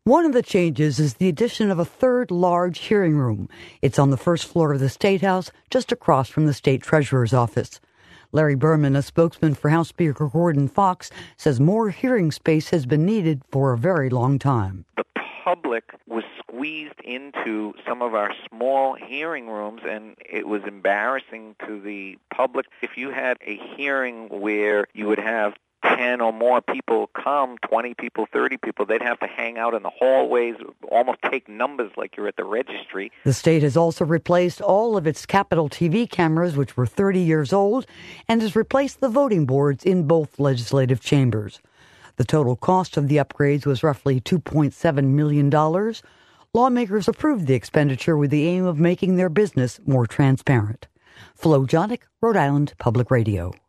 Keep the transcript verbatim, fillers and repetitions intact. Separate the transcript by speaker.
Speaker 1: One of the changes is the addition of a third large hearing room. It's on the first floor of the State House, just across from the State Treasurer's office. Larry Berman, a spokesman for House Speaker Gordon Fox, says more hearing space has been needed for a very long time.
Speaker 2: The public was squeezed into some of our small hearing rooms, and it was embarrassing to the public. If you had a hearing where you would have ten or more people come, twenty people, thirty people, they'd have to hang out in the hallways, almost take numbers like you're at the registry.
Speaker 1: The state has also replaced all of its Capitol T V cameras, which were thirty years old, and has replaced the voting boards in both legislative chambers. The total cost of the upgrades was roughly two point seven million dollars. Lawmakers approved the expenditure with the aim of making their business more transparent. Flo Jonick, Rhode Island Public Radio.